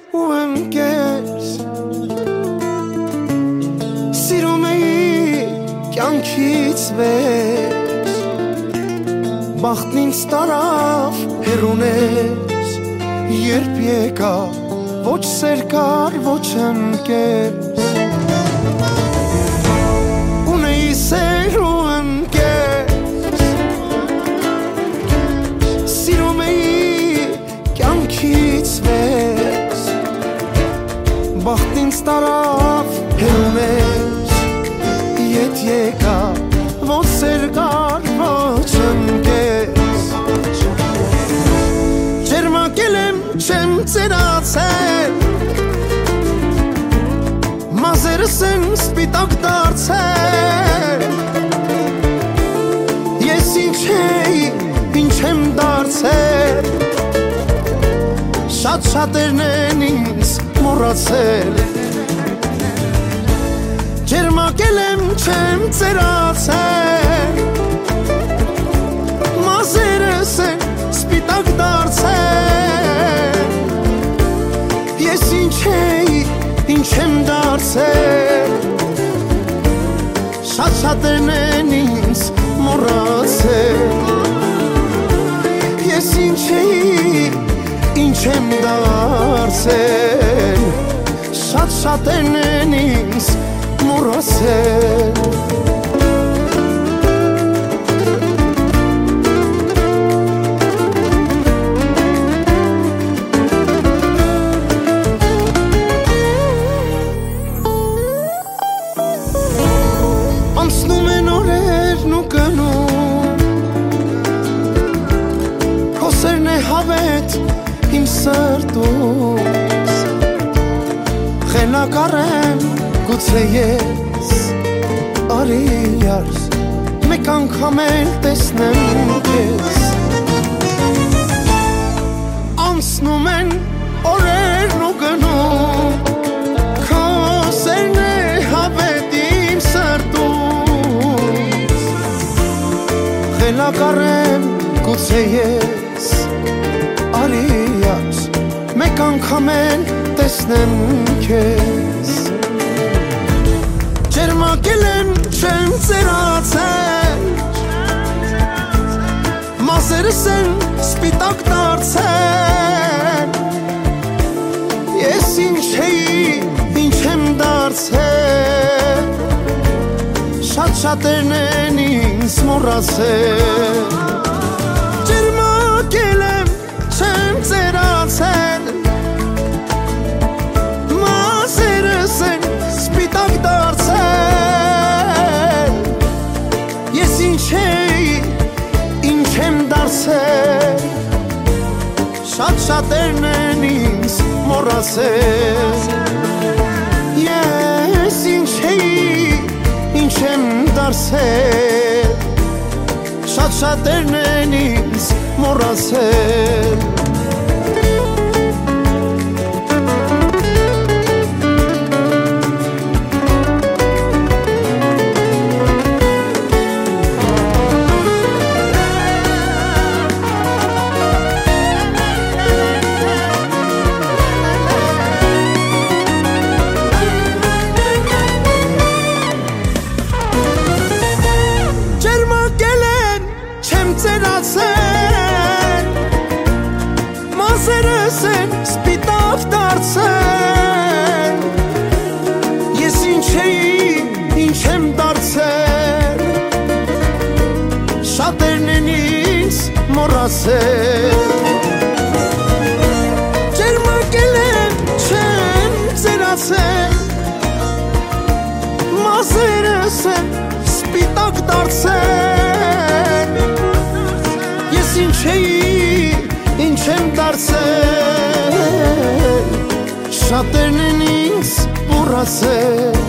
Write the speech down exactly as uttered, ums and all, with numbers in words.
ու ընկեր Սիրում էի կյանքից վեր Բախտն ինձ տարավ հեռուներ Երբ եկա ոչ սեր կար ոչ ընկեր Ունեի սեր ու ընկեր Սիրում էի կյանքից վեր Բախտ ինձ տարավ հեռուներ Ետ եկա ոչ սեր կար ոչ ընկեր Ջերմակել եմ չեմ ծերացել Մազերս են սպիտակ դարձել Ես ինչ էի, ինչ եմ դարձել Շատ շատերն են ինձ մոռացել Ջերմակել եմ չեմ ծերացել Մազերս են սպիտակ դարձել Ես ինչ էի, ինչ եմ դարձել Շատ շատերն են ինձ մոռացել Ես ինչ էի, ինչ եմ դարձել Շատ շատերն են ինձ մոռացել Անցնում են օրերն ու գնում Քո սերն է հավետ իմ սրտում Խելակար եմ գուցե ես Արի յարս մեկ անգամ էլ տեսնեմ քեզ Անցնում են օրերն ու գնում Քո սերն է հավետ իմ սրտում Խելակար եմ գուցե ես Արի յարս մեկ անգամ էլ տեսնեմ քեզ Ջերմակել եմ չեմ ծերացել Մազերս են սպիտակ դարձել Ես ինչ էի, ինչ եմ դարձել Շատ շատերն են ինձ մոռացել Ջերմակել եմ չեմ ծերացել Մազերս են սպիտակ դարձել Ես ինչ էի, ինչ եմ դարձել Շատ շատերն են ինձ մոռացել Ես ինչ էի, ինչ եմ դարձել Շատ շատերն են ինձ մոռացել Մազերս են սպիտակ դարձել Ես ինչ էի, ինչ եմ դարձել Շատերն են ինձ մոռացել Ջերմակել եմ չեմ ծերացել Մազերս են սպիտակ դարձել Ես ինչ էի, ինչ եմ դարձել Շատերն են ինձ մոռացել